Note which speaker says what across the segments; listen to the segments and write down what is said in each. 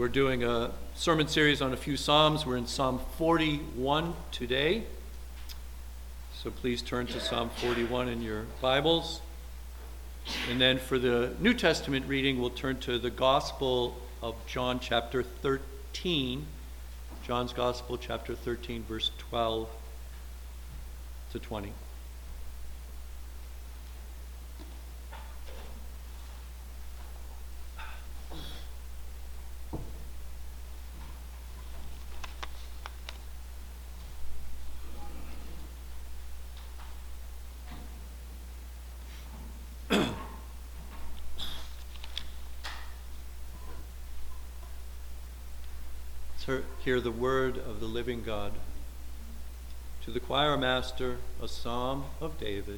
Speaker 1: We're doing a sermon series on a few Psalms. We're in Psalm 41 today. So please turn to Psalm 41 in your Bibles. And then for the New Testament reading, we'll turn to the Gospel of John chapter 13. John's Gospel chapter 13, verse 12 to 20. Hear the word of the living God. To the choir master, a psalm of David.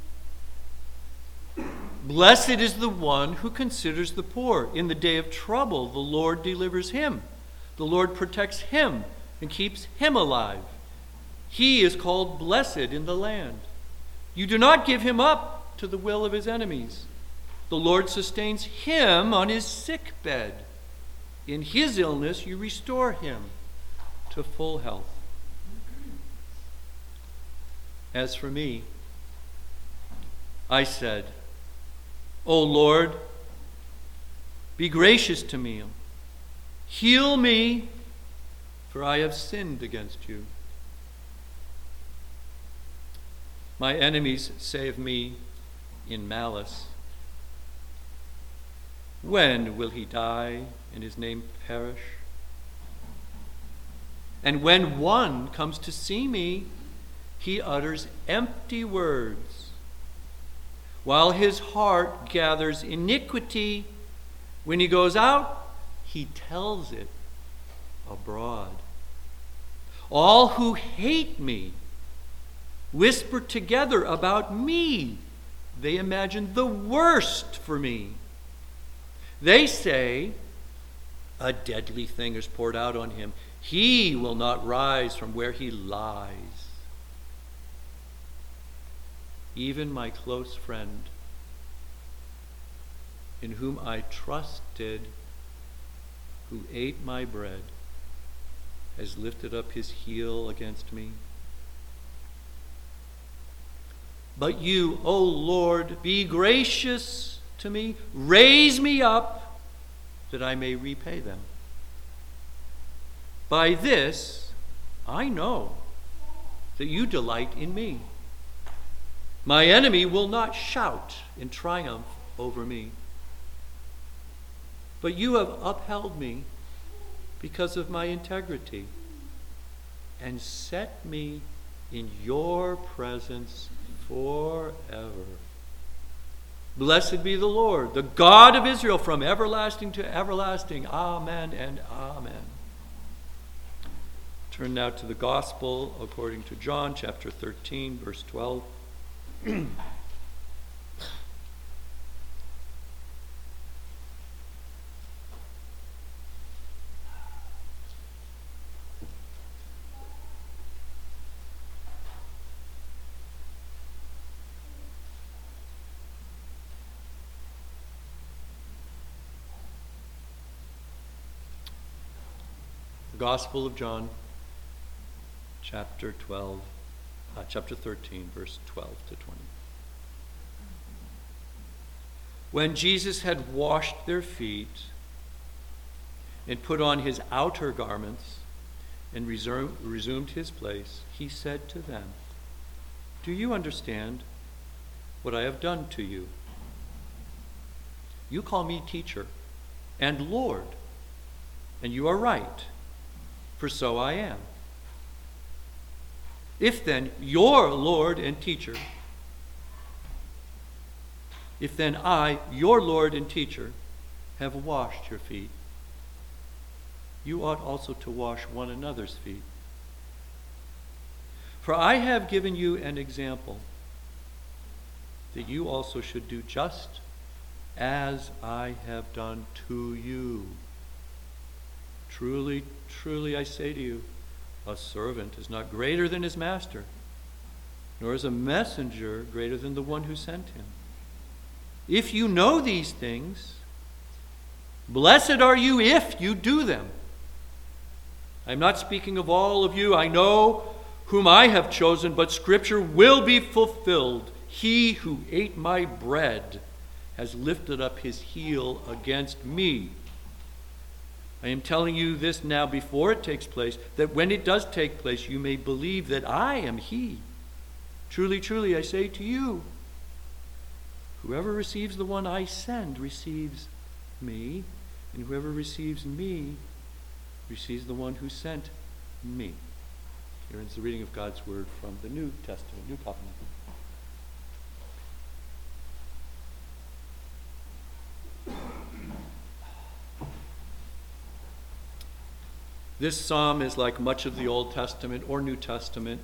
Speaker 1: Blessed is the one who considers the poor. In the day of trouble, the Lord delivers him. The Lord protects him and keeps him alive. He is called blessed in the land. You do not give him up to the will of his enemies. The Lord sustains him on his sick bed. In his illness, you restore him to full health. As for me, I said, O Lord, be gracious to me. Heal me, for I have sinned against you. My enemies say of me in malice, when will he die and his name perish? And when one comes to see me, he utters empty words, while his heart gathers iniquity. When he goes out, he tells it abroad. All who hate me whisper together about me. They imagine the worst for me. They say, a deadly thing is poured out on him. He will not rise from where he lies. Even my close friend, in whom I trusted, who ate my bread, has lifted up his heel against me. But you, O Lord, be gracious to me. Raise me up that I may repay them. By this I know that you delight in me. My enemy will not shout in triumph over me. But you have upheld me because of my integrity and set me in your presence forever. Blessed be the Lord, the God of Israel, from everlasting to everlasting. Amen and amen. Turn now to the Gospel according to John chapter 13, verse 12. Gospel of John, chapter 13, verse 12 to 20. When Jesus had washed their feet and put on his outer garments and resumed his place, he said to them, do you understand what I have done to you? You call me teacher and Lord, and you are right, for so I am. If then your Lord and teacher, if then I, your Lord and teacher, have washed your feet, you ought also to wash one another's feet. For I have given you an example, that you also should do just as I have done to you. Truly, truly, I say to you, a servant is not greater than his master, nor is a messenger greater than the one who sent him. If you know these things, Blessed are you if you do them. I am not speaking of all of you. I know whom I have chosen, but Scripture will be fulfilled. He who ate my bread has lifted up his heel against me. I am telling you this now before it takes place, that when it does take place, you may believe that I am he. Truly, truly, I say to you, whoever receives the one I send receives me, and whoever receives me receives the one who sent me. Here ends the reading of God's word from the New Testament, New Covenant. This psalm is like much of the Old Testament or New Testament.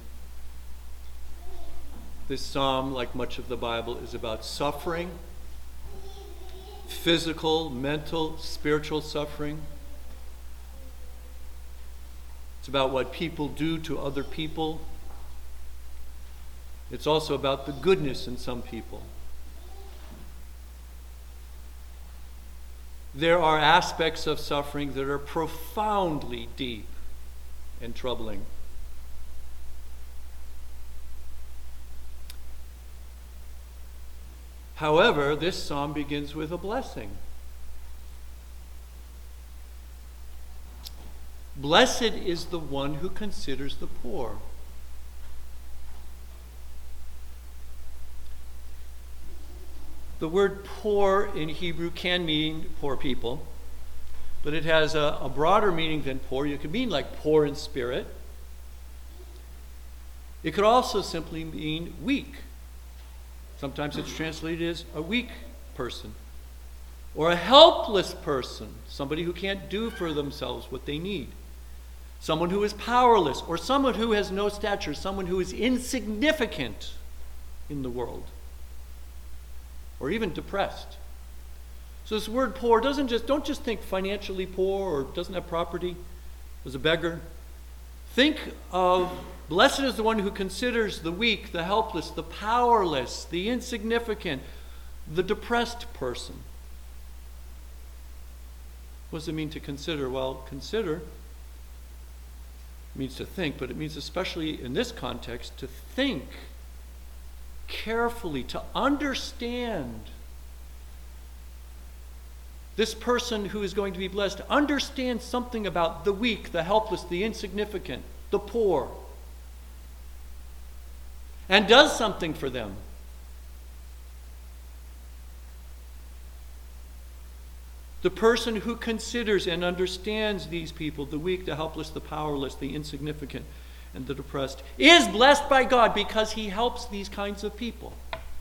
Speaker 1: This psalm, like much of the Bible, is about suffering, physical, mental, spiritual suffering. It's about what people do to other people. It's also about the goodness in some people. There are aspects of suffering that are profoundly deep and troubling. However, this psalm begins with a blessing. Blessed is the one who considers the poor. The word poor in Hebrew can mean poor people, but it has a broader meaning than poor. You could mean like poor in spirit. It could also simply mean weak. Sometimes it's translated as a weak person or a helpless person, somebody who can't do for themselves what they need. Someone who is powerless, or someone who has no stature, someone who is insignificant in the world, or even depressed. So this word poor don't just think financially poor or doesn't have property, as a beggar. Think of blessed is the one who considers the weak, the helpless, the powerless, the insignificant, the depressed person. What does it mean to consider? Well, consider means to think, but it means especially in this context to think carefully, to understand. This person who is going to be blessed understands something about the weak, the helpless, the insignificant, the poor, and does something for them. The person who considers and understands these people, the weak, the helpless, the powerless, the insignificant, and the depressed, is blessed by God because he helps these kinds of people.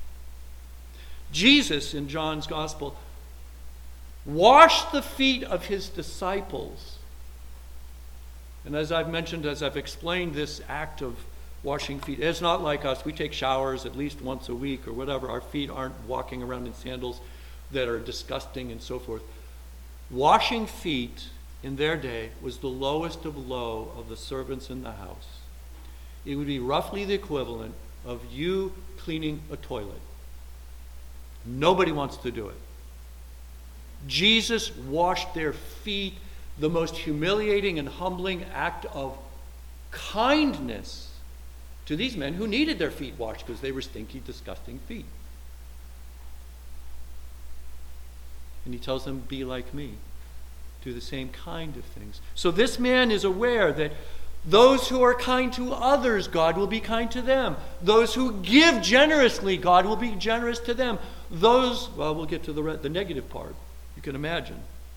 Speaker 1: Jesus, in John's Gospel, washed the feet of his disciples. And as I've mentioned, as I've explained this act of washing feet, it's not like us. We take showers at least once a week or whatever. Our feet aren't walking around in sandals that are disgusting and so forth. Washing feet in their day was the lowest of low of the servants in the house. It would be roughly the equivalent of you cleaning a toilet. Nobody wants to do it. Jesus washed their feet, the most humiliating and humbling act of kindness to these men who needed their feet washed because they were stinky, disgusting feet. And he tells them, be like me. Do the same kind of things. So this man is aware that those who are kind to others, God will be kind to them. Those who give generously, God will be generous to them. Those, well, we'll get to the negative part. You can imagine.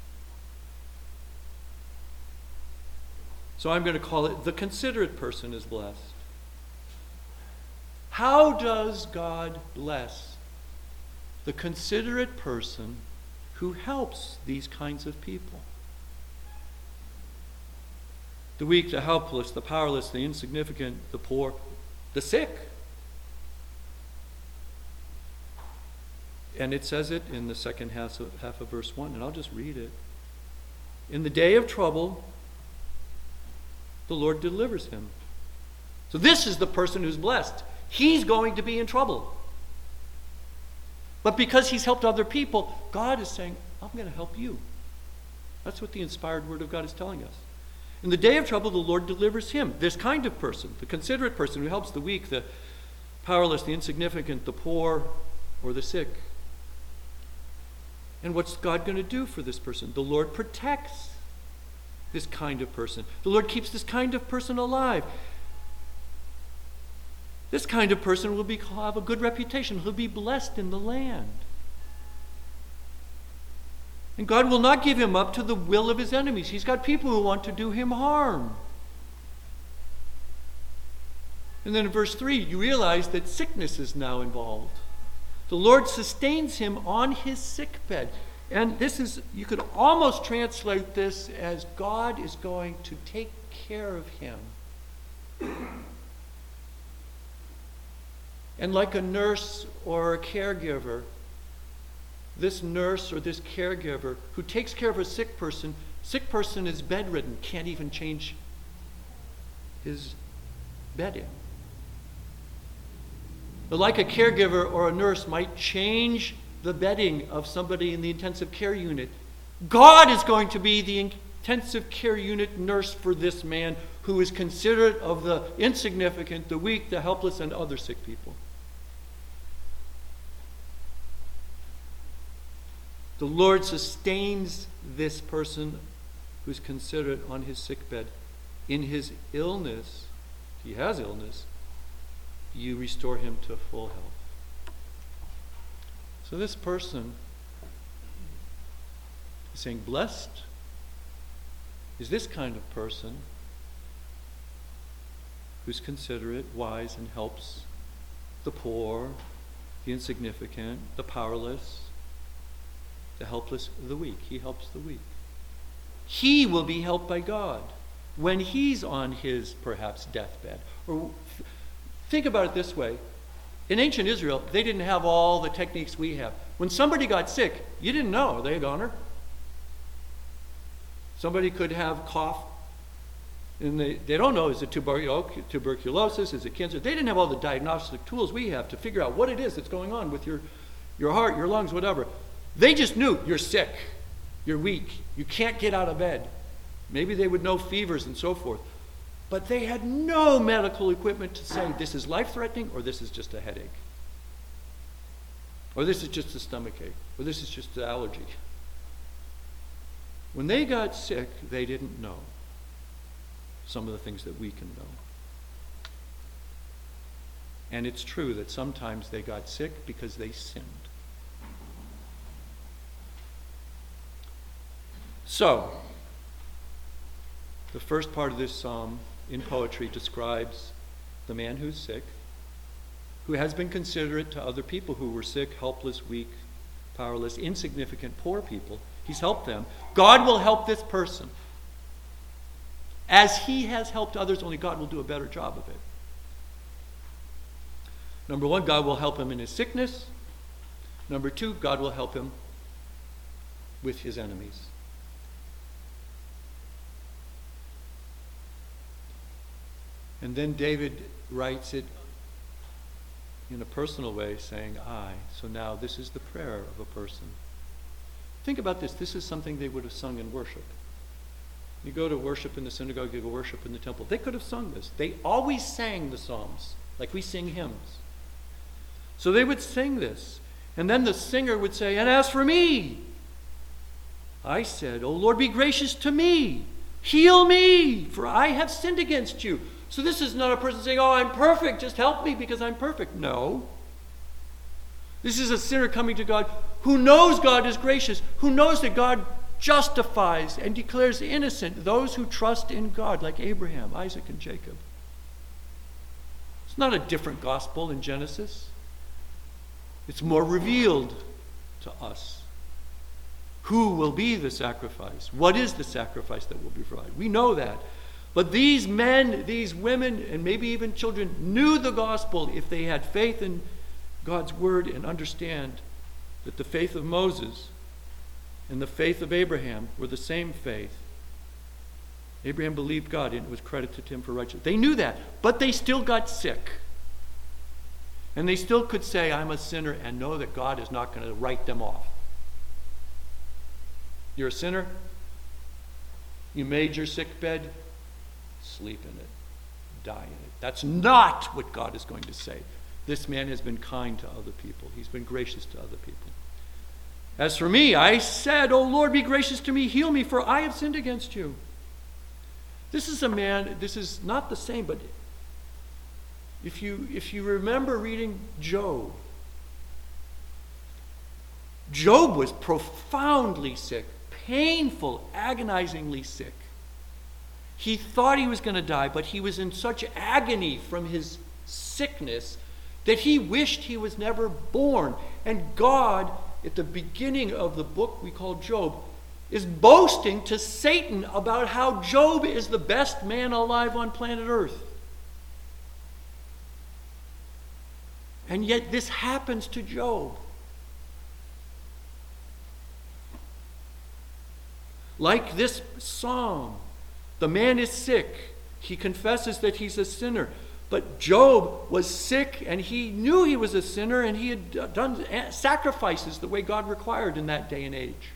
Speaker 1: So I'm going to call it the considerate person is blessed. How does God bless the considerate person who helps these kinds of people? The weak, the helpless, the powerless, the insignificant, the poor, the sick. And it says it in the second half of verse 1, and I'll just read it. In the day of trouble, the Lord delivers him. So this is the person who's blessed. He's going to be in trouble. But because he's helped other people, God is saying, I'm going to help you. That's what the inspired word of God is telling us. In the day of trouble, the Lord delivers him, this kind of person, the considerate person who helps the weak, the powerless, the insignificant, the poor, or the sick. And what's God going to do for this person? The Lord protects this kind of person. The Lord keeps this kind of person alive. This kind of person will have a good reputation. He'll be blessed in the land. And God will not give him up to the will of his enemies. He's got people who want to do him harm. And then in verse 3, you realize that sickness is now involved. The Lord sustains him on his sickbed. And this is, you could almost translate this as God is going to take care of him. And like a nurse or a caregiver, this nurse or this caregiver who takes care of a sick person is bedridden, can't even change his bedding. But like a caregiver or a nurse might change the bedding of somebody in the intensive care unit, God is going to be the intensive care unit nurse for this man who is considerate of the insignificant, the weak, the helpless, and other sick people. The Lord sustains this person who's considerate on his sickbed. In his illness, he has illness, you restore him to full health. So this person is saying, blessed is this kind of person who's considerate, wise, and helps the poor, the insignificant, the powerless, the helpless, the weak. He helps the weak. He will be helped by God when he's on his, perhaps, deathbed. Or think about it this way. In ancient Israel, they didn't have all the techniques we have. When somebody got sick, you didn't know. Are they a goner? Somebody could have cough, and they don't know, is it tuberculosis, is it cancer? They didn't have all the diagnostic tools we have to figure out what it is that's going on with your heart, your lungs, whatever. They just knew you're sick, you're weak, you can't get out of bed. Maybe they would know fevers and so forth. But they had no medical equipment to say this is life-threatening or this is just a headache. Or this is just a stomachache. Or this is just an allergy. When they got sick, they didn't know some of the things that we can know. And it's true that sometimes they got sick because they sinned. So, the first part of this psalm in poetry describes the man who's sick, who has been considerate to other people who were sick, helpless, weak, powerless, insignificant, poor people. He's helped them. God will help this person as he has helped others, only God will do a better job of it. Number one, God will help him in his sickness. Number two, God will help him with his enemies. And then David writes it in a personal way, saying, I. So now this is the prayer of a person. Think about this. This is something they would have sung in worship. You go to worship in the synagogue, you go worship in the temple. They could have sung this. They always sang the Psalms, like we sing hymns. So they would sing this. And then the singer would say, and as for me, I said, O Lord, be gracious to me. Heal me, for I have sinned against you. So this is not a person saying, oh, I'm perfect, just help me because I'm perfect. No. This is a sinner coming to God who knows God is gracious, who knows that God justifies and declares innocent those who trust in God, like Abraham, Isaac, and Jacob. It's not a different gospel in Genesis. It's more revealed to us. Who will be the sacrifice? What is the sacrifice that will be provided? We know that. But these men, these women, and maybe even children knew the gospel if they had faith in God's word and understand that the faith of Moses and the faith of Abraham were the same faith. Abraham believed God and it was credited to him for righteousness. They knew that, but they still got sick. And they still could say, I'm a sinner, and know that God is not going to write them off. You're a sinner? You made your sick bed, sleep in it, die in it. That's not what God is going to say. This man has been kind to other people. He's been gracious to other people. As for me, I said, O Lord, be gracious to me, heal me, for I have sinned against you. This is a man, this is not the same, but if you remember reading Job, Job was profoundly sick, painful, agonizingly sick. He thought he was going to die, but he was in such agony from his sickness that he wished he was never born. And God, at the beginning of the book we call Job, is boasting to Satan about how Job is the best man alive on planet Earth. And yet this happens to Job. Like this psalm, the man is sick. He confesses that he's a sinner. But Job was sick, and he knew he was a sinner, and he had done sacrifices the way God required in that day and age.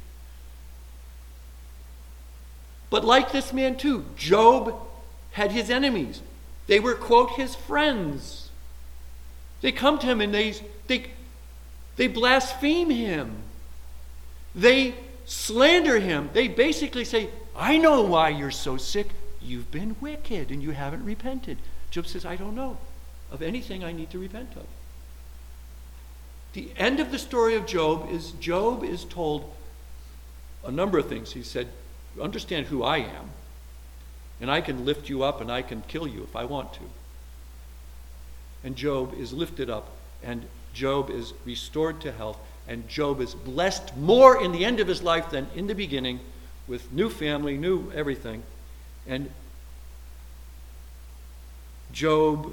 Speaker 1: But like this man too, Job had his enemies. They were, quote, his friends. They come to him and they blaspheme him. They slander him. They basically say, I know why you're so sick. You've been wicked and you haven't repented. Job says, I don't know of anything I need to repent of. The end of the story of Job is told a number of things. He said, understand who I am, and I can lift you up and I can kill you if I want to. And Job is lifted up, and Job is restored to health, and Job is blessed more in the end of his life than in the beginning, with new family, new everything. And Job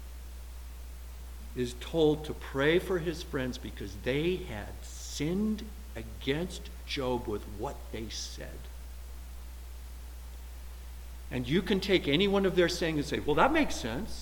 Speaker 1: is told to pray for his friends because they had sinned against Job with what they said. And you can take any one of their sayings and say, well, that makes sense.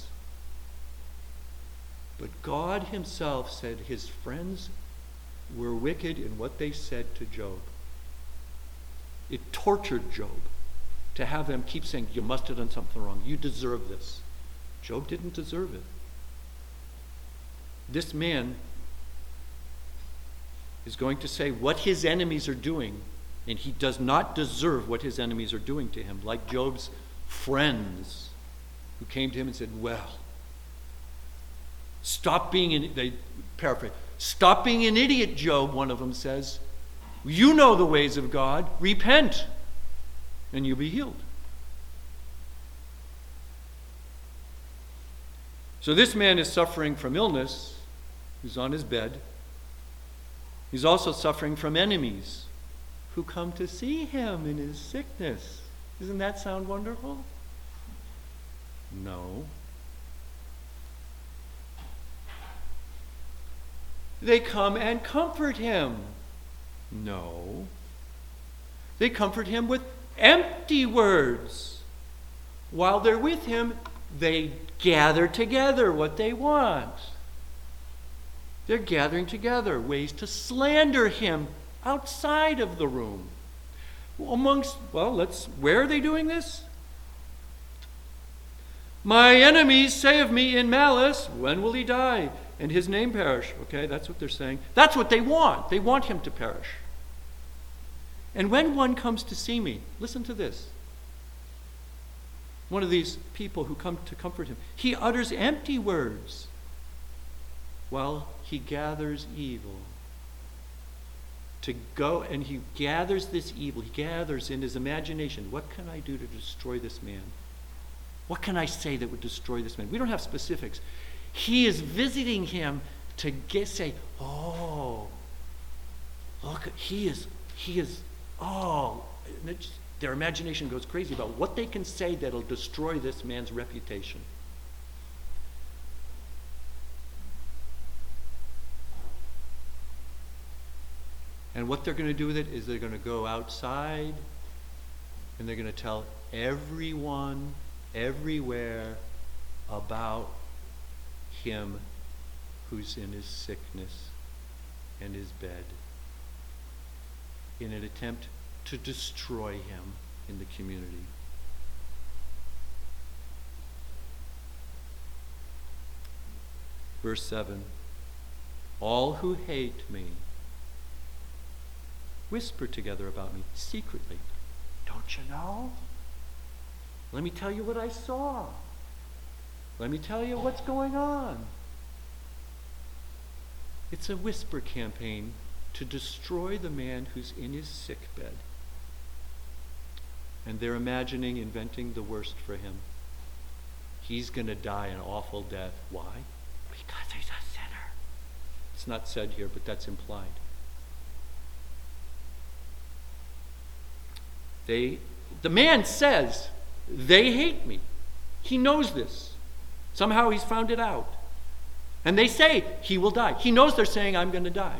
Speaker 1: But God himself said his friends were wicked in what they said to Job. It tortured Job to have them keep saying, you must have done something wrong. You deserve this. Job didn't deserve it. This man is going to say what his enemies are doing, and he does not deserve what his enemies are doing to him, like Job's friends who came to him and said, well, stop being an idiot, Job, one of them says. You know the ways of God. Repent, and you'll be healed. So this man is suffering from illness. He's on his bed. He's also suffering from enemies who come to see him in his sickness. Doesn't that sound wonderful? No. They come and comfort him. No. They comfort him with empty words. While they're with him, they gather together what they want. They're gathering together ways to slander him outside of the room. Where are they doing this? My enemies say of me in malice, when will he die? And his name perish. Okay, that's what they're saying. That's what they want. They want him to perish. And when one comes to see me, listen to this. One of these people who come to comfort him, he utters empty words while he gathers evil. To go, and he gathers this evil. He gathers in his imagination, what can I do to destroy this man? What can I say that would destroy this man? We don't have specifics. He is visiting him to say, oh, look, he is, oh. Their imagination goes crazy about what they can say that'll destroy this man's reputation. And what they're going to do with it is they're going to go outside and they're going to tell everyone, everywhere, about him who's in his sickness and his bed in an attempt to destroy him. in the community. Verse 7, all who hate me whisper together about me secretly. Don't you know? Let me tell you what I saw. Let me tell you what's going on. It's a whisper campaign to destroy the man who's in his sick bed. And they're inventing the worst for him. He's going to die an awful death. Why? Because he's a sinner. It's not said here, but that's implied. The man says, they hate me. He knows this. Somehow he's found it out. And they say he will die. He knows they're saying, I'm going to die.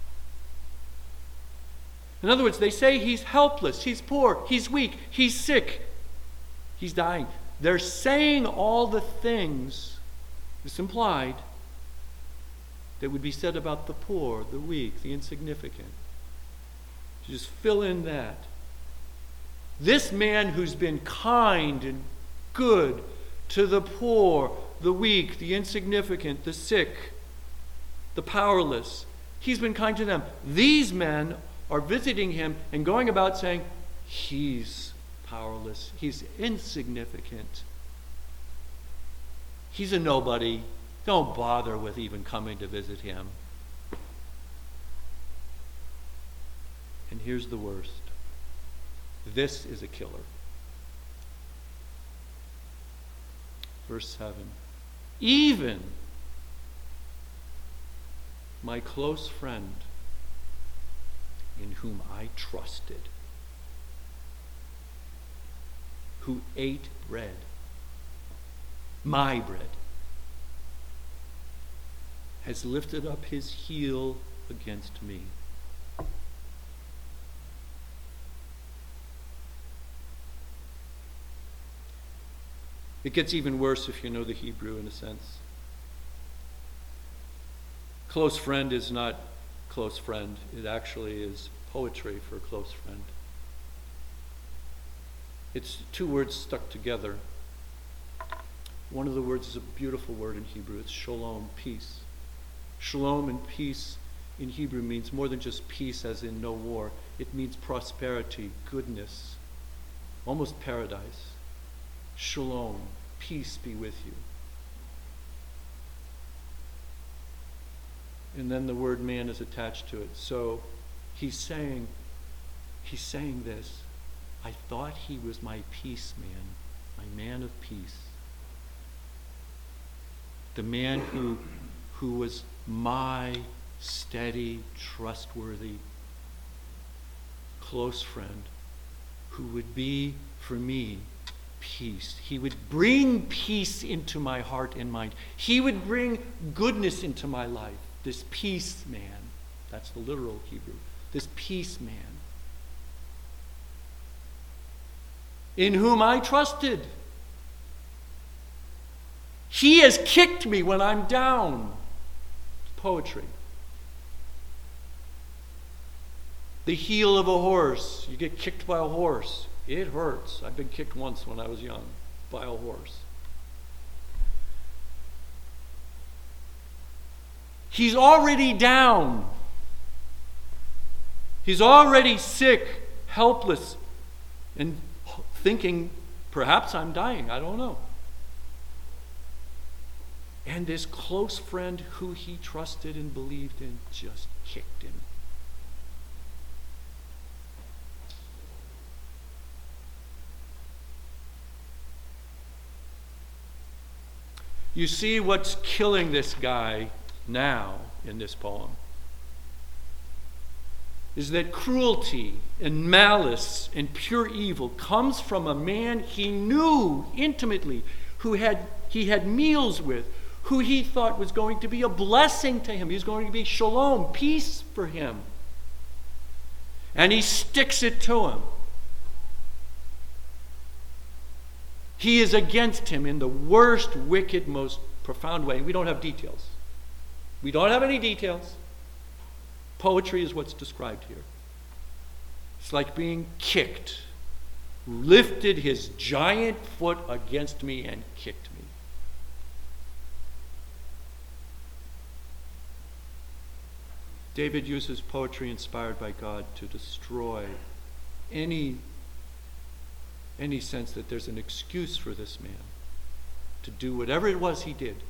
Speaker 1: In other words, they say he's helpless, he's poor, he's weak, he's sick, he's dying. They're saying all the things, it's implied, that would be said about the poor, the weak, the insignificant. Just fill in that. This man who's been kind and good to the poor, the weak, the insignificant, the sick, the powerless, he's been kind to them. These men are visiting him and going about saying, he's powerless, he's insignificant, he's a nobody, don't bother with even coming to visit him. And here's the worst. This is a killer. Verse 7. Even my close friend, in whom I trusted, who ate bread, my bread, has lifted up his heel against me. It gets even worse if you know the Hebrew, in a sense. Close friend is not close friend. It actually is poetry for a close friend. It's two words stuck together. One of the words is a beautiful word in Hebrew. It's shalom, peace. Shalom and peace in Hebrew means more than just peace as in no war. It means prosperity, goodness, almost paradise. Shalom, peace be with you. And then the word man is attached to it. So he's saying this. I thought he was my peace man, my man of peace. The man who was my steady, trustworthy, close friend, who would be for me peace. He would bring peace into my heart and mind. He would bring goodness into my life. This peace man. That's the literal Hebrew. This peace man. In whom I trusted. He has kicked me when I'm down. It's poetry. The heel of a horse. You get kicked by a horse. It hurts. I've been kicked once when I was young by a horse. He's already down. He's already sick, helpless, and thinking, perhaps I'm dying. I don't know. And this close friend who he trusted and believed in just kicked him. You see what's killing this guy now in this poem is that cruelty and malice and pure evil comes from a man he knew intimately, who he had meals with, who he thought was going to be a blessing to him. He was going to be shalom, peace for him. And he sticks it to him. He is against him in the worst, wicked, most profound way. We don't have details. We don't have any details. Poetry is what's described here. It's like being kicked lifted his giant foot against me and kicked me. David uses poetry inspired by God to destroy any sense that there's an excuse for this man to do whatever it was he did.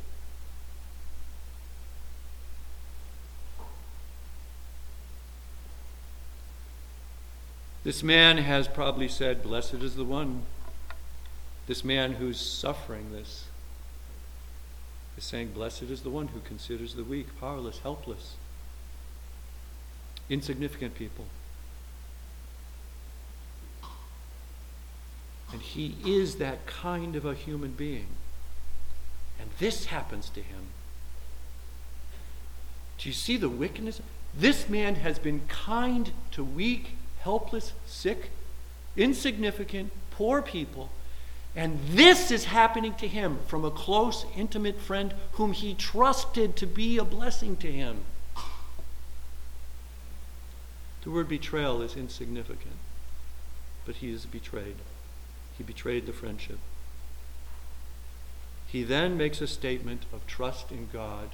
Speaker 1: This man has probably said, "Blessed is the one." This man who's suffering this is saying, "Blessed is the one who considers the weak, powerless, helpless, insignificant people." And he is that kind of a human being. And this happens to him. Do you see the wickedness? This man has been kind to weak, helpless, sick, insignificant, poor people. And this is happening to him from a close, intimate friend whom he trusted to be a blessing to him. The word betrayal is insignificant, but he is betrayed. He betrayed the friendship. He then makes a statement of trust in God,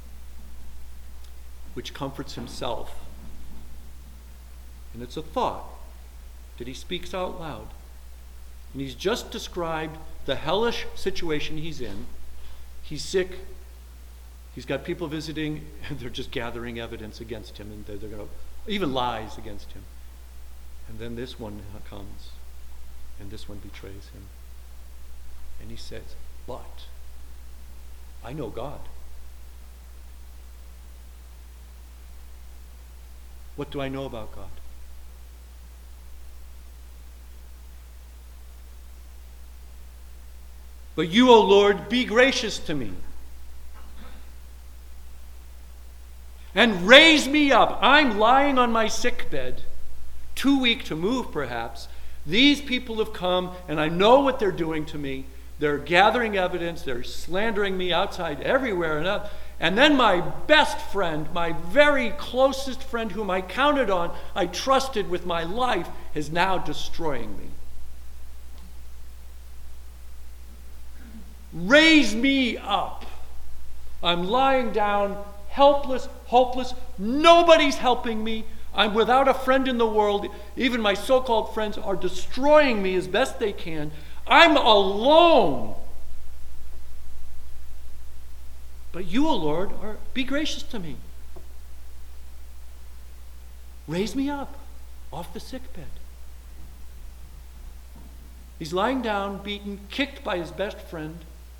Speaker 1: which comforts himself. And it's a thought that he speaks out loud. And he's just described the hellish situation he's in. He's sick. He's got people visiting, and they're just gathering evidence against him, and they're going to, even lies against him. And then this one comes, and this one betrays him. And he says, "But I know God." What do I know about God? "But you, O Lord, be gracious to me and raise me up." I'm lying on my sick bed, too weak to move perhaps. These people have come, and I know what they're doing to me. They're gathering evidence. They're slandering me outside everywhere. And then my best friend, my very closest friend whom I counted on, I trusted with my life, is now destroying me. Raise me up. I'm lying down, helpless, hopeless. Nobody's helping me. I'm without a friend in the world. Even my so-called friends are destroying me as best they can. I'm alone. But you, O Lord, be gracious to me. Raise me up off the sick bed. He's lying down, beaten, kicked by his best friend.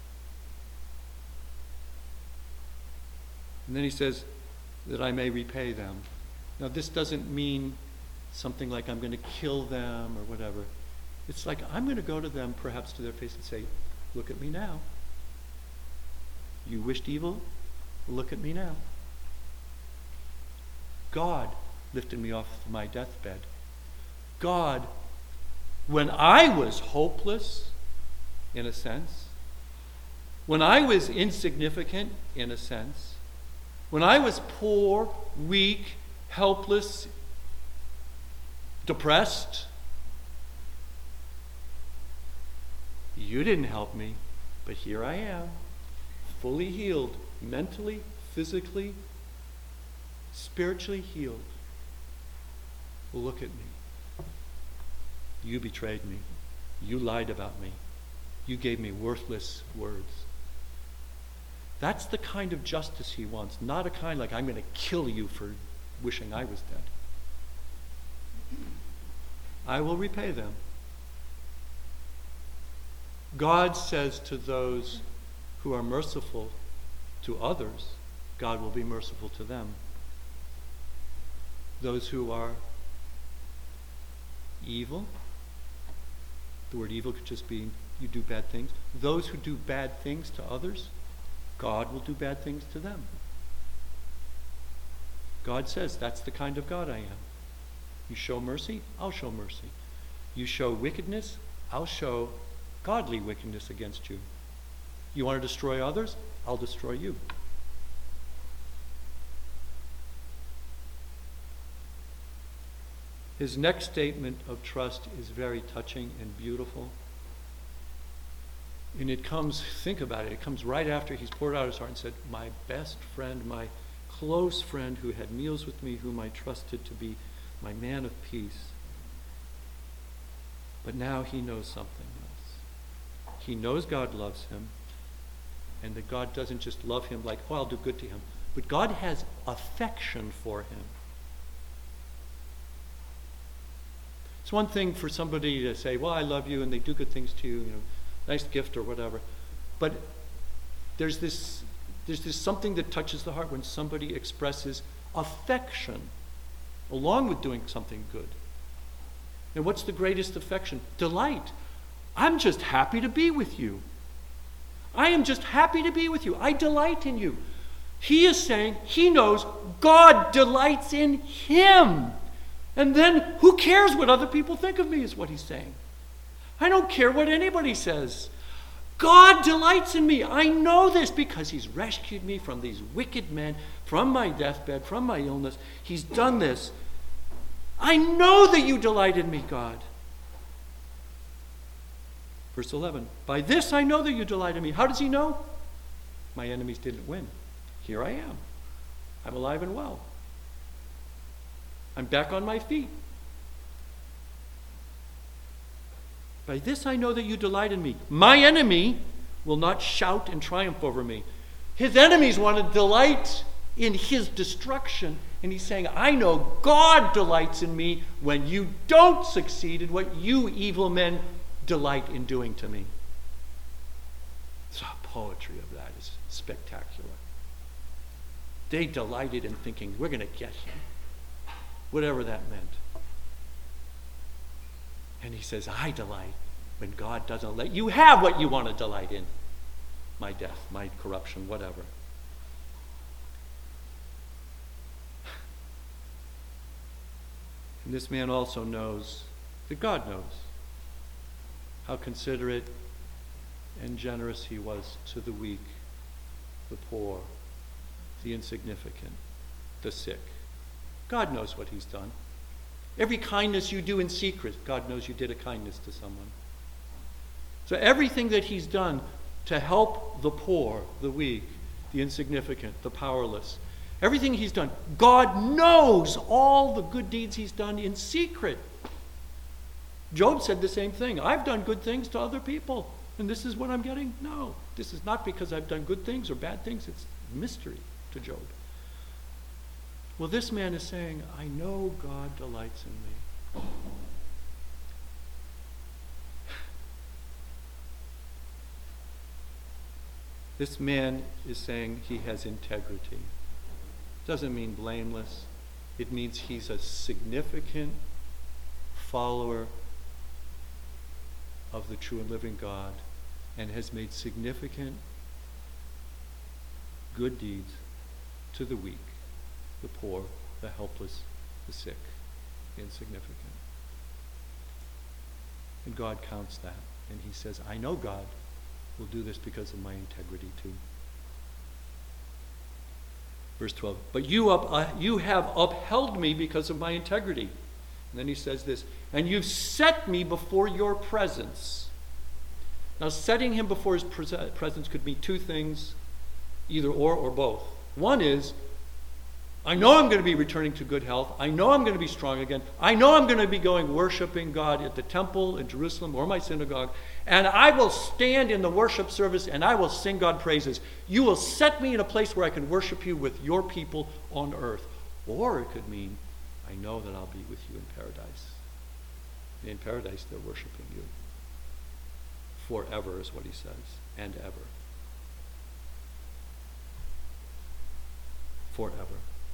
Speaker 1: And then he says, "that I may repay them." Now, this doesn't mean something like I'm going to kill them or whatever. It's like I'm going to go to them, perhaps to their face, and say, "Look at me now. You wished evil? Look at me now. God lifted me off my deathbed. God, when I was hopeless, in a sense, when I was insignificant, in a sense, when I was poor, weak, helpless, depressed, you didn't help me, but here I am, fully healed, mentally, physically, spiritually healed. Look at me. You betrayed me. You lied about me. You gave me worthless words." That's the kind of justice he wants, not a kind like, "I'm going to kill you for wishing I was dead." I will repay them. God says to those who are merciful to others, God will be merciful to them. Those who are evil, the word evil could just be you do bad things. Those who do bad things to others, God will do bad things to them. God says, that's the kind of God I am. You show mercy, I'll show mercy. You show wickedness, I'll show godly wickedness against you. You want to destroy others? I'll destroy you. His next statement of trust is very touching and beautiful. And it comes, think about it, it comes right after he's poured out his heart and said, my best friend, my close friend who had meals with me, whom I trusted to be my man of peace. But now he knows something else. He knows God loves him, and that God doesn't just love him like, oh, I'll do good to him, but God has affection for him. It's one thing for somebody to say, well, I love you, and they do good things to you, nice gift or whatever. But there's this something that touches the heart when somebody expresses affection along with doing something good. And what's the greatest affection? Delight. I'm just happy to be with you. I am just happy to be with you. I delight in you. He is saying he knows God delights in him. And then who cares what other people think of me is what he's saying. I don't care what anybody says. God delights in me. I know this because he's rescued me from these wicked men, from my deathbed, from my illness. He's done this. I know that you delight in me, God. Verse 11, by this I know that you delight in me. How does he know? My enemies didn't win. Here I am. I'm alive and well. I'm back on my feet. By this I know that you delight in me. My enemy will not shout and triumph over me. His enemies want to delight in his destruction. And he's saying, I know God delights in me when you don't succeed in what you evil men delight in doing to me. The poetry of that is spectacular. They delighted in thinking, we're going to get him. Whatever that meant. And he says, I delight when God doesn't let you have what you want to delight in. My death, my corruption, whatever. And this man also knows that God knows how considerate and generous he was to the weak, the poor, the insignificant, the sick. God knows what he's done. Every kindness you do in secret, God knows you did a kindness to someone. So everything that he's done to help the poor, the weak, the insignificant, the powerless, everything he's done, God knows all the good deeds he's done in secret. Job said the same thing. I've done good things to other people, and this is what I'm getting? No, this is not because I've done good things or bad things. It's mystery to Job. Well, this man is saying, I know God delights in me. This man is saying he has integrity. Doesn't mean blameless. It means he's a significant follower of the true and living God and has made significant good deeds to the weak, the poor, the helpless, the sick, the insignificant. And God counts that. And he says, I know God will do this because of my integrity too. Verse 12, but you have upheld me because of my integrity. And then he says this, and you've set me before your presence. Now, setting him before his presence could mean two things, either or both. One is, I know I'm going to be returning to good health. I know I'm going to be strong again. I know I'm going to be going worshiping God at the temple in Jerusalem or my synagogue. And I will stand in the worship service and I will sing God praises. You will set me in a place where I can worship you with your people on earth. Or it could mean, I know that I'll be with you in paradise. And in paradise, they're worshiping you. Forever is what he says, and ever. Forever.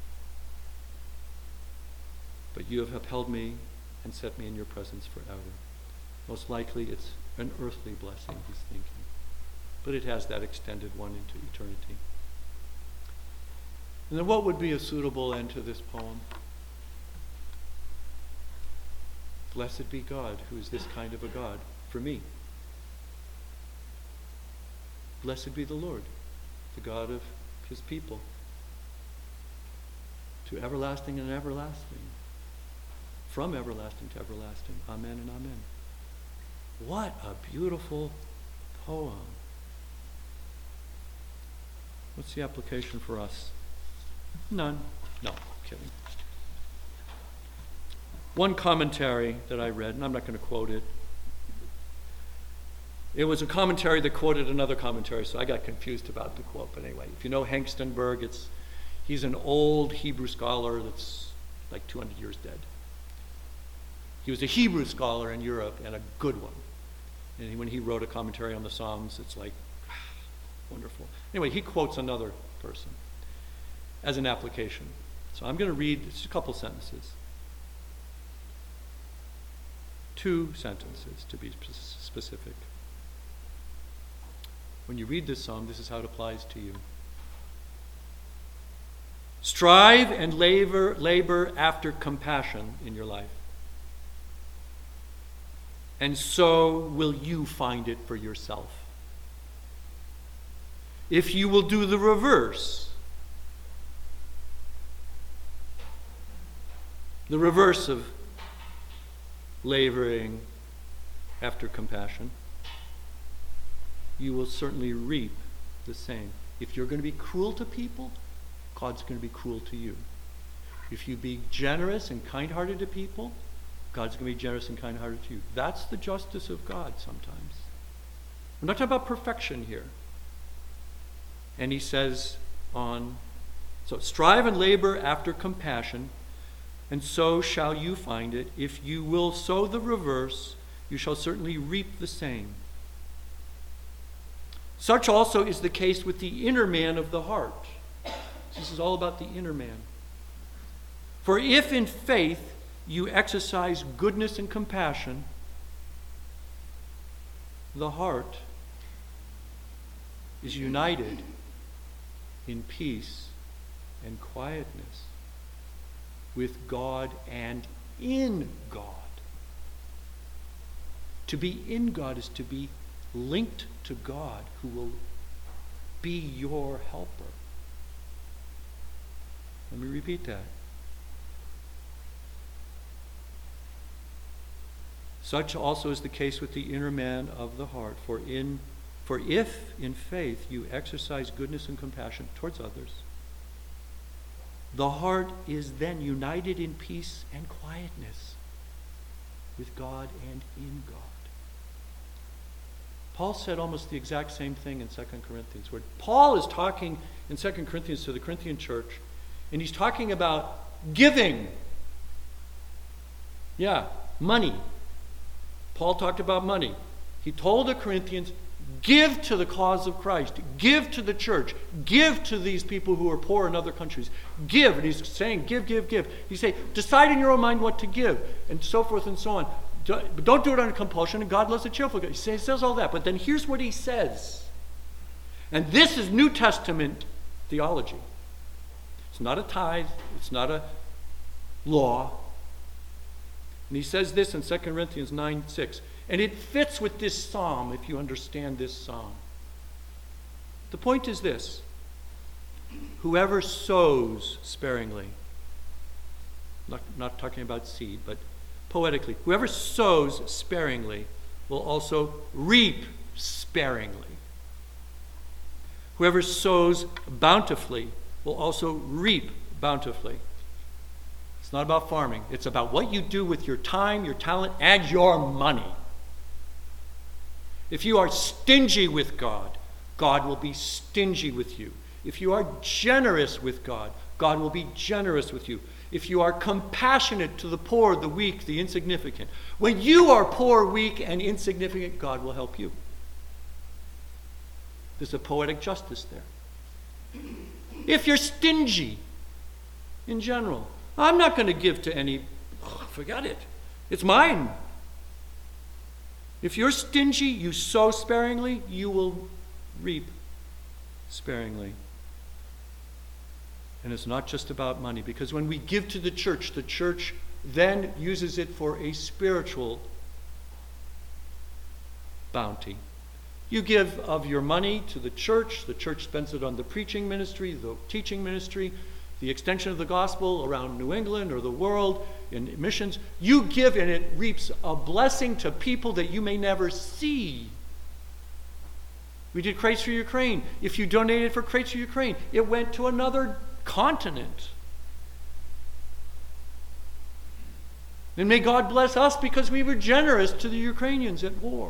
Speaker 1: But you have upheld me and set me in your presence forever. Most likely it's an earthly blessing, he's thinking. But it has that extended one into eternity. And then what would be a suitable end to this poem? Blessed be God, who is this kind of a God for me. Blessed be the Lord, the God of his people, to everlasting and everlasting. from everlasting to everlasting. Amen and amen. What a beautiful poem. What's the application for us? None. No, kidding. One commentary that I read, and I'm not going to quote it. It was a commentary that quoted another commentary, so I got confused about the quote. But anyway, if you know Hengstenberg, he's an old Hebrew scholar that's like 200 years dead. He was a Hebrew scholar in Europe, and a good one. And when he wrote a commentary on the Psalms, it's like, wonderful. Anyway, he quotes another person as an application. So I'm going to read just a couple sentences. 2 sentences, to be specific. When you read this psalm, this is how it applies to you. Strive and labor after compassion in your life. And so will you find it for yourself. If you will do the reverse of laboring after compassion, you will certainly reap the same. If you're going to be cruel to people, God's going to be cruel to you. If you be generous and kind-hearted to people, God's going to be generous and kind-hearted to you. That's the justice of God sometimes. We're not talking about perfection here. And he says so strive and labor after compassion, and so shall you find it. If you will sow the reverse, you shall certainly reap the same. Such also is the case with the inner man of the heart. This is all about the inner man. For if in faith you exercise goodness and compassion, the heart is united in peace and quietness with God and in God. To be in God is to be linked to God, who will be your helper. Let me repeat that. Such also is the case with the inner man of the heart. For if in faith you exercise goodness and compassion towards others, the heart is then united in peace and quietness with God and in God. Paul said almost the exact same thing in 2 Corinthians, where Paul is talking in 2 Corinthians to the Corinthian church, and he's talking about giving. Yeah, money. Paul talked about money. He told the Corinthians, give to the cause of Christ. Give to the church. Give to these people who are poor in other countries. Give. And he's saying, give, give, give. He's saying, decide in your own mind what to give, and so forth and so on. But don't do it under compulsion, and God loves a cheerful giver. He says all that. But then here's what he says. And this is New Testament theology. It's not a tithe. It's not a law. And he says this in 2 Corinthians 9:6. And it fits with this psalm if you understand this psalm. The point is this. Whoever sows sparingly, not talking about seed, but poetically, whoever sows sparingly will also reap sparingly. Whoever sows bountifully will also reap bountifully. It's not about farming. It's about what you do with your time, your talent, and your money. If you are stingy with God, God will be stingy with you. If you are generous with God, God will be generous with you. If you are compassionate to the poor, the weak, the insignificant, when you are poor, weak, and insignificant, God will help you. There's a poetic justice there. If you're stingy in general, I'm not going to give to any, forget it. It's mine. If you're stingy, you sow sparingly, you will reap sparingly. And it's not just about money, because when we give to the church then uses it for a spiritual bounty. You give of your money to the church spends it on the preaching ministry, the teaching ministry. the extension of the gospel around New England or the world in missions. You give and it reaps a blessing to people that you may never see. We did Crates for Ukraine. If you donated for Crates for Ukraine, it went to another continent. And may God bless us because we were generous to the Ukrainians at war.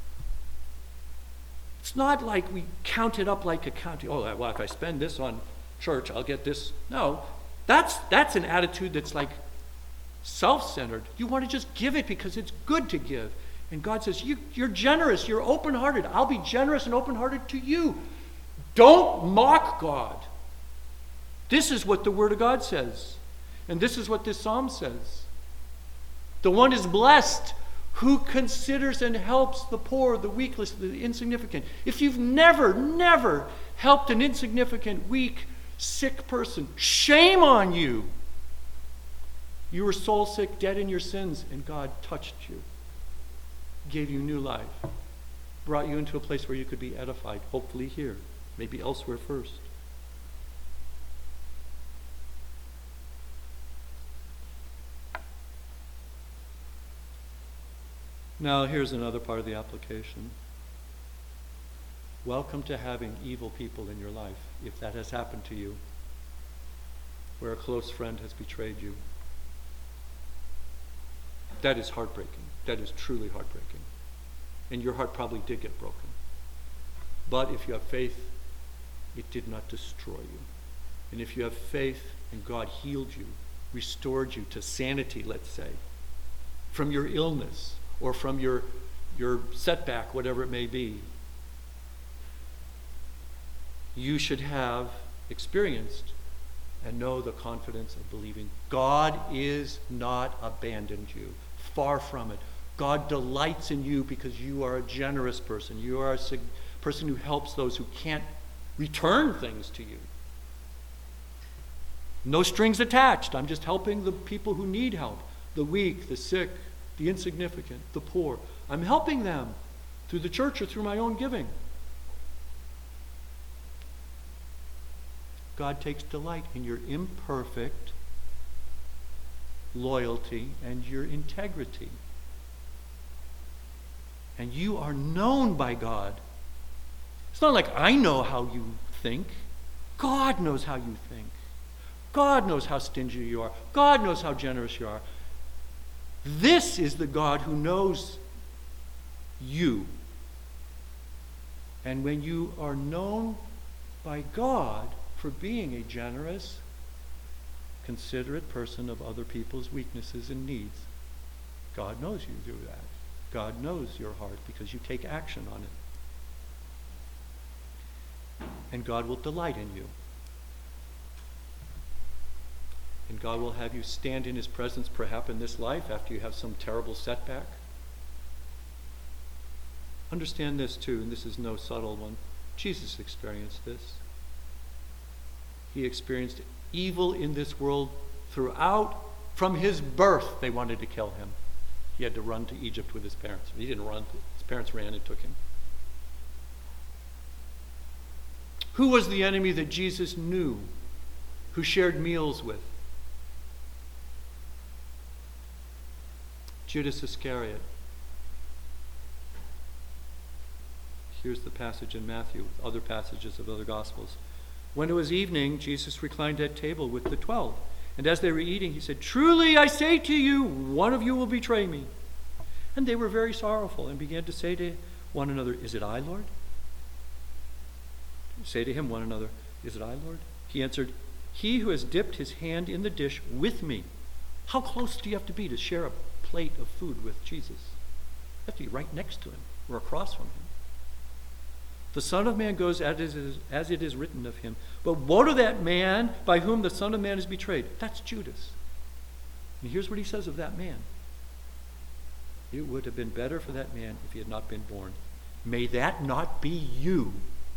Speaker 1: It's not like we count it up like accounting. Oh, well, if I spend this on church, I'll get this. No, that's an attitude that's like self-centered. You want to just give it because it's good to give. And God says, you're generous, you're open-hearted. I'll be generous and open-hearted to you. Don't mock God. This is what the Word of God says. And this is what this psalm says. The one is blessed who considers and helps the poor, the weakless, the insignificant. If you've never helped an insignificant, weak, sick person, shame on you. You were soul sick, dead in your sins, and God touched you, gave you new life, brought you into a place where you could be edified, hopefully here, maybe elsewhere first. Now, here's another part of the application. Welcome to having evil people in your life, if that has happened to you, where a close friend has betrayed you. That is heartbreaking. That is truly heartbreaking. And your heart probably did get broken. But if you have faith, it did not destroy you. And if you have faith and God healed you, restored you to sanity, let's say, from your illness or from your setback, whatever it may be, you should have experienced and know the confidence of believing God is not abandoned you. Far from it. God delights in you because you are a generous person. You are a person who helps those who can't return things to you. No strings attached. I'm just helping the people who need help. The weak, the sick, the insignificant, the poor. I'm helping them through the church or through my own giving. God takes delight in your imperfect loyalty and your integrity. And you are known by God. It's not like I know how you think. God knows how you think. God knows how stingy you are. God knows how generous you are. This is the God who knows you. And when you are known by God for being a generous, considerate person of other people's weaknesses and needs, God knows you do that. God knows your heart because you take action on it. And God will delight in you. And God will have you stand in his presence perhaps in this life after you have some terrible setback. Understand this too, and this is no subtle one. Jesus experienced this. He experienced evil in this world throughout. From his birth, they wanted to kill him. He had to run to Egypt with his parents. He didn't run. His parents ran and took him. Who was the enemy that Jesus knew, who shared meals with? Judas Iscariot. Here's the passage in Matthew, other passages of other Gospels. When it was evening, Jesus reclined at table with the 12. And as they were eating, he said, "Truly I say to you, one of you will betray me." And they were very sorrowful and began to say to one another, "Is it I, Lord?" Say to him one another, "Is it I, Lord?" He answered, "He who has dipped his hand in the dish with me." How close do you have to be to share a plate of food with Jesus? You have to be right next to him or across from him. The Son of Man goes as it is written of him. But woe to that man by whom the Son of Man is betrayed. That's Judas. And here's what he says of that man. It would have been better for that man if he had not been born. May that not be you.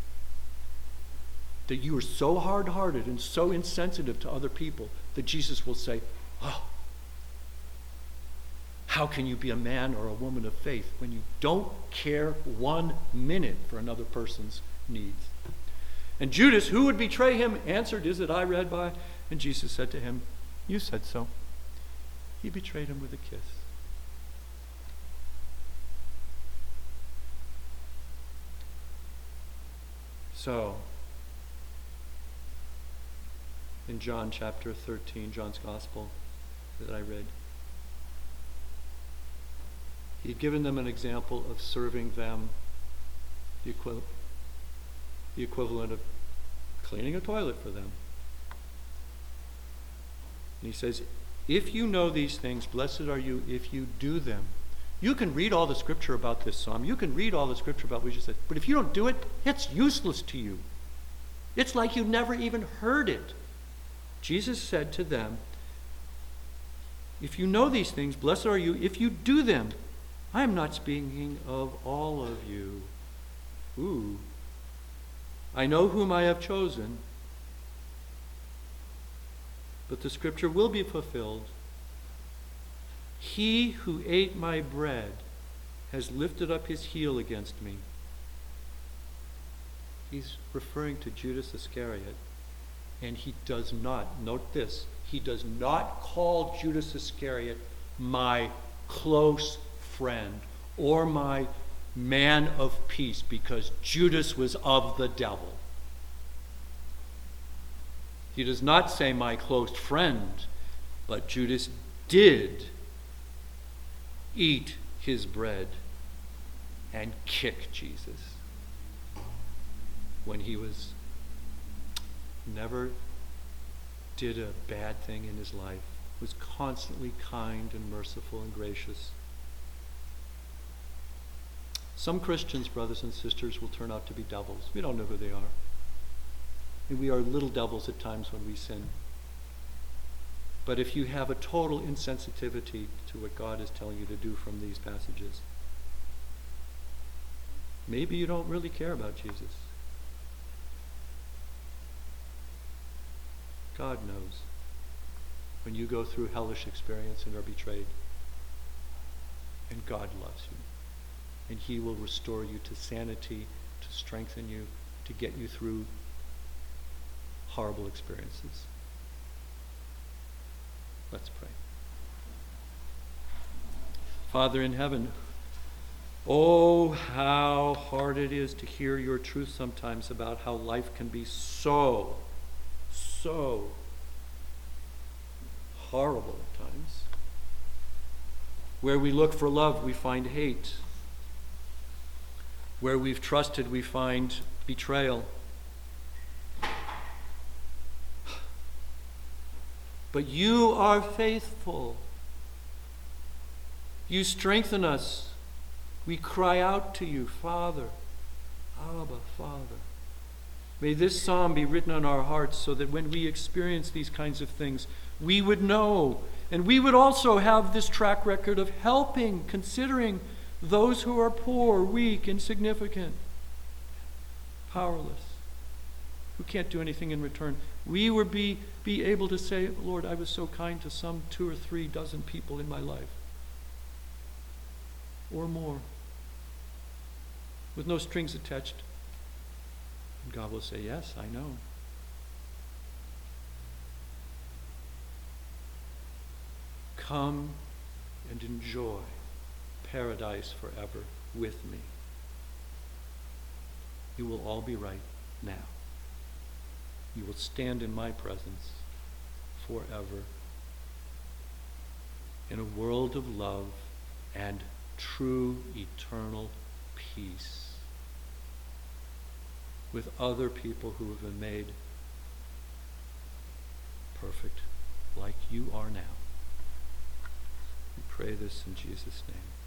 Speaker 1: That you are so hard-hearted and so insensitive to other people that Jesus will say, "Oh, how can you be a man or a woman of faith when you don't care 1 minute for another person's needs?" And Judas, who would betray him, answered, "Is it I, Rabbi?" And Jesus said to him, "You said so." He betrayed him with a kiss. So, in John chapter 13, John's Gospel that I read, he had given them an example of serving them, the equivalent of cleaning a toilet for them. And he says, if you know these things, blessed are you if you do them. You can read all the scripture about this psalm. You can read all the scripture about what we just said. But if you don't do it, it's useless to you. It's like you never even heard it. Jesus said to them, if you know these things, blessed are you if you do them. I am not speaking of all of you. Ooh. I know whom I have chosen, but the scripture will be fulfilled. He who ate my bread has lifted up his heel against me. He's referring to Judas Iscariot, and he does not, note this, he does not call Judas Iscariot my close friend or my man of peace, because Judas was of the devil. He does not say my close friend, but Judas did eat his bread and kick Jesus when he never did a bad thing in his life, was constantly kind and merciful and gracious. Some Christians, brothers and sisters, will turn out to be devils. We don't know who they are. And we are little devils at times when we sin. But if you have a total insensitivity to what God is telling you to do from these passages, maybe you don't really care about Jesus. God knows when you go through hellish experience and are betrayed. And God loves you. And he will restore you to sanity, to strengthen you, to get you through horrible experiences. Let's pray. Father in heaven, oh, how hard it is to hear your truth sometimes about how life can be so horrible at times. Where we look for love, we find hate. Where we've trusted, we find betrayal. But you are faithful. You strengthen us. We cry out to you, Father, Abba, Father. May this psalm be written on our hearts so that when we experience these kinds of things, we would know, and we would also have this track record of helping, considering those who are poor, weak, insignificant, powerless, who can't do anything in return. We would be able to say, Lord, I was so kind to some 2 or 3 dozen people in my life, or more, with no strings attached. And God will say, yes, I know. Come and enjoy paradise forever with me. You will all be right now. You will stand in my presence forever in a world of love and true eternal peace with other people who have been made perfect like you are now. We pray this in Jesus' name.